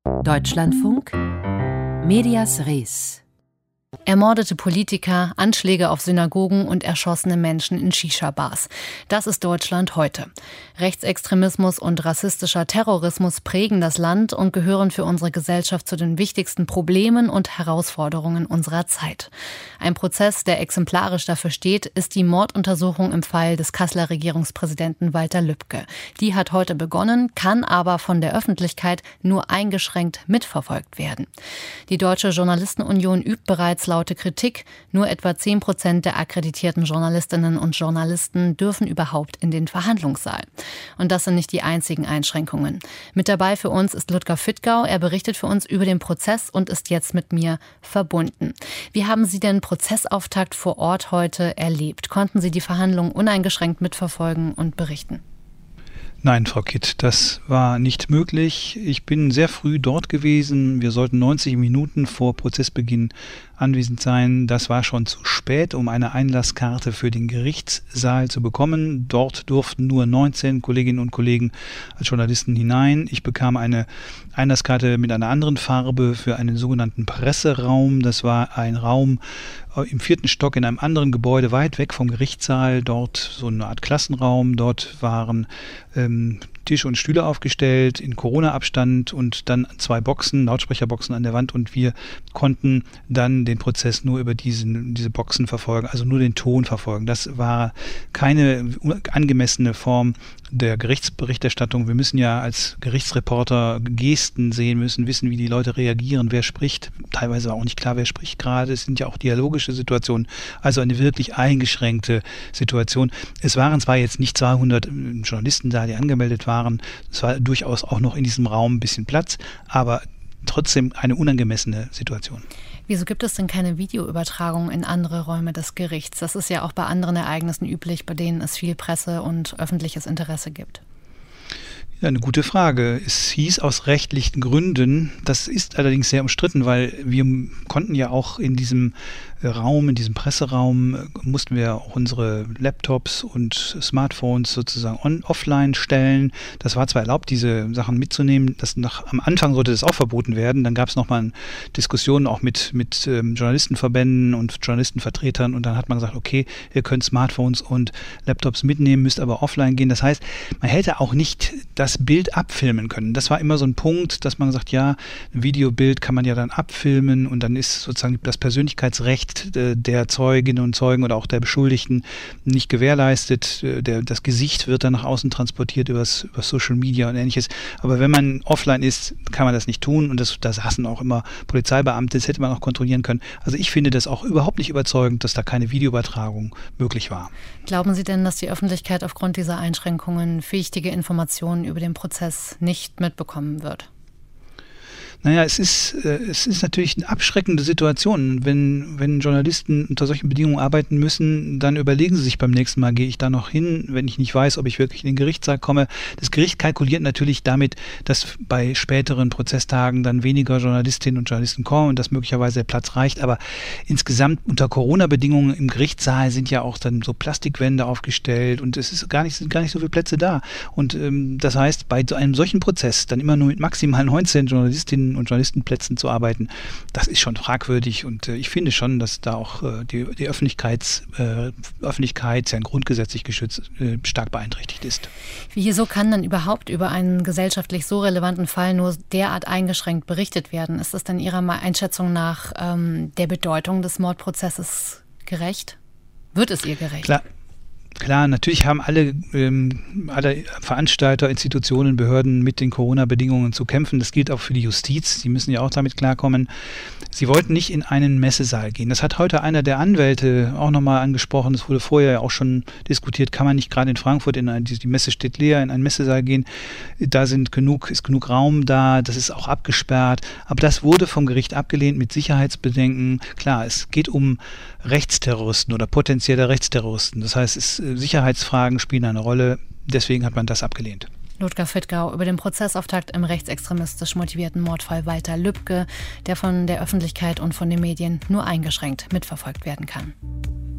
Deutschlandfunk Medias Res. Ermordete Politiker, Anschläge auf Synagogen und erschossene Menschen in Shisha-Bars. Das ist Deutschland heute. Rechtsextremismus und rassistischer Terrorismus prägen das Land und gehören für unsere Gesellschaft zu den wichtigsten Problemen und Herausforderungen unserer Zeit. Ein Prozess, der exemplarisch dafür steht, ist die Morduntersuchung im Fall des Kasseler Regierungspräsidenten Walter Lübcke. Die hat heute begonnen, kann aber von der Öffentlichkeit nur eingeschränkt mitverfolgt werden. Die Deutsche Journalistenunion übt bereits laute Kritik. Nur etwa 10% der akkreditierten Journalistinnen und Journalisten dürfen überhaupt in den Verhandlungssaal. Und das sind nicht die einzigen Einschränkungen. Mit dabei für uns ist Ludger Fittgau. Er berichtet für uns über den Prozess und ist jetzt mit mir verbunden. Wie haben Sie den Prozessauftakt vor Ort heute erlebt? Konnten Sie die Verhandlungen uneingeschränkt mitverfolgen und berichten? Nein, Frau Kitt, das war nicht möglich. Ich bin sehr früh dort gewesen. Wir sollten 90 Minuten vor Prozessbeginn anwesend sein. Das war schon zu spät, um eine Einlasskarte für den Gerichtssaal zu bekommen. Dort durften nur 19 Kolleginnen und Kollegen als Journalisten hinein. Ich bekam eine Einlasskarte mit einer anderen Farbe für einen sogenannten Presseraum. Das war ein Raum im 4. Stock in einem anderen Gebäude, weit weg vom Gerichtssaal. Dort so eine Art Klassenraum. Dort waren Tische und Stühle aufgestellt in Corona-Abstand und dann 2 Boxen, Lautsprecherboxen an der Wand, und wir konnten dann den Prozess nur über diese Boxen verfolgen, also nur den Ton verfolgen. Das war keine angemessene Form der Gerichtsberichterstattung. Wir müssen ja als Gerichtsreporter Gesten sehen, müssen wissen, wie die Leute reagieren, wer spricht. Teilweise war auch nicht klar, wer spricht gerade. Es sind ja auch dialogische Situationen, also eine wirklich eingeschränkte Situation. Es waren zwar jetzt nicht 200 Journalisten da, die angemeldet waren. Es war durchaus auch noch in diesem Raum ein bisschen Platz, aber trotzdem eine unangemessene Situation. Wieso gibt es denn keine Videoübertragung in andere Räume des Gerichts? Das ist ja auch bei anderen Ereignissen üblich, bei denen es viel Presse und öffentliches Interesse gibt. Ja, eine gute Frage. Es hieß aus rechtlichen Gründen. Das ist allerdings sehr umstritten, weil wir konnten ja auch in diesem Raum, in diesem Presseraum, mussten wir auch unsere Laptops und Smartphones sozusagen offline stellen. Das war zwar erlaubt, diese Sachen mitzunehmen. Am Anfang sollte das auch verboten werden. Dann gab es nochmal Diskussionen auch mit Journalistenverbänden und Journalistenvertretern, und dann hat man gesagt, okay, ihr könnt Smartphones und Laptops mitnehmen, müsst aber offline gehen. Das heißt, man hätte auch nicht das Bild abfilmen können. Das war immer so ein Punkt, dass man sagt, ja, ein Videobild kann man ja dann abfilmen, und dann ist sozusagen das Persönlichkeitsrecht der Zeuginnen und Zeugen oder auch der Beschuldigten nicht gewährleistet. Das Gesicht wird dann nach außen transportiert über Social Media und Ähnliches. Aber wenn man offline ist, kann man das nicht tun, und da saßen auch immer Polizeibeamte, das hätte man auch kontrollieren können. Also ich finde das auch überhaupt nicht überzeugend, dass da keine Videoübertragung möglich war. Glauben Sie denn, dass die Öffentlichkeit aufgrund dieser Einschränkungen wichtige Informationen über den Prozess nicht mitbekommen wird? Naja, es ist natürlich eine abschreckende Situation. Wenn Journalisten unter solchen Bedingungen arbeiten müssen, dann überlegen sie sich beim nächsten Mal, gehe ich da noch hin, wenn ich nicht weiß, ob ich wirklich in den Gerichtssaal komme. Das Gericht kalkuliert natürlich damit, dass bei späteren Prozesstagen dann weniger Journalistinnen und Journalisten kommen und dass möglicherweise der Platz reicht. Aber insgesamt unter Corona-Bedingungen im Gerichtssaal sind ja auch dann so Plastikwände aufgestellt, und sind gar nicht so viele Plätze da. Und das heißt, bei so einem solchen Prozess dann immer nur mit maximal 19 Journalistinnen und Journalistenplätzen zu arbeiten, das ist schon fragwürdig, und ich finde schon, dass da auch die Öffentlichkeit, ja grundgesetzlich geschützt, stark beeinträchtigt ist. Wieso kann dann überhaupt über einen gesellschaftlich so relevanten Fall nur derart eingeschränkt berichtet werden? Ist das denn Ihrer Einschätzung nach der Bedeutung des Mordprozesses gerecht? Wird es ihr gerecht? Klar, natürlich haben alle Veranstalter, Institutionen, Behörden mit den Corona-Bedingungen zu kämpfen. Das gilt auch für die Justiz. Sie müssen ja auch damit klarkommen. Sie wollten nicht in einen Messesaal gehen. Das hat heute einer der Anwälte auch nochmal angesprochen. Das wurde vorher ja auch schon diskutiert. Kann man nicht gerade in Frankfurt, die Messe steht leer, in einen Messesaal gehen? Da ist genug Raum da. Das ist auch abgesperrt. Aber das wurde vom Gericht abgelehnt mit Sicherheitsbedenken. Klar, es geht um Rechtsterroristen oder potenzielle Rechtsterroristen. Das heißt, Sicherheitsfragen spielen eine Rolle. Deswegen hat man das abgelehnt. Ludger Fittgau über den Prozessauftakt im rechtsextremistisch motivierten Mordfall Walter Lübcke, der von der Öffentlichkeit und von den Medien nur eingeschränkt mitverfolgt werden kann.